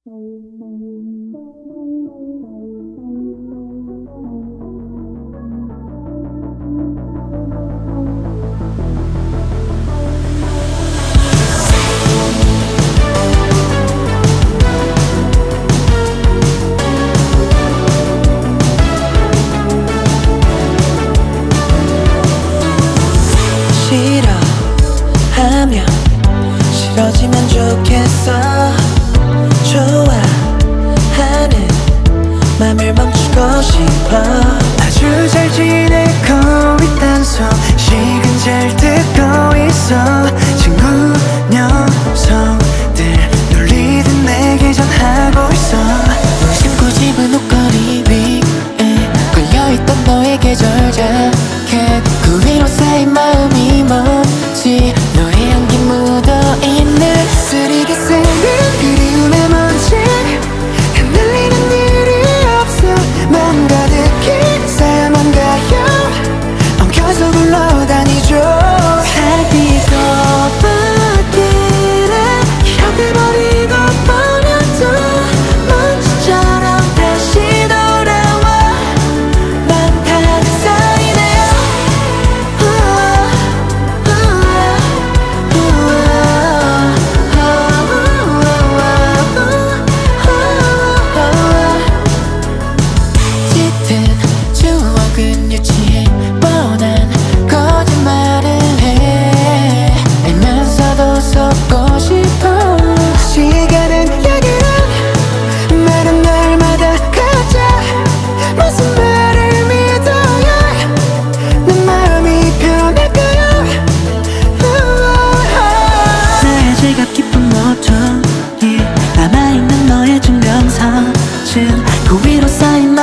싫어하면 싫어지면 좋겠어. 좋아하는 맘을 멈추고 싶어. 아주 잘 지내고 있단 소식은 잘 듣고 있어. 친구 녀석들 놀리듯 내게 전하고 있어. 신고 집은 옷걸이 위에 걸려있던 너의 계절 자켓, 그 위로 쌓인 마음이 뭔지 너의 향기 묻어있는 쓰리게 쓰는 그리움의 먼지 흔들리는 일이 없어. 마음 가득히 쌓여만 가요. 엉켜서 굴러다니죠. 살피고 받기를 향해버리고 버려도 먼지처럼 다시 돌아와. 맘 가득 쌓이네요. 짙은 추억은 유치해 뻔한 거짓말을 해. 알면서도 속고 싶어. 시간은 약이란 말은 날마다 가짜. 무슨 말을 믿어야 내 마음이 변할까요? 나의 지갑 깊은 모퉁이 남아있는 너의 증명사진, 그 위로 쌓인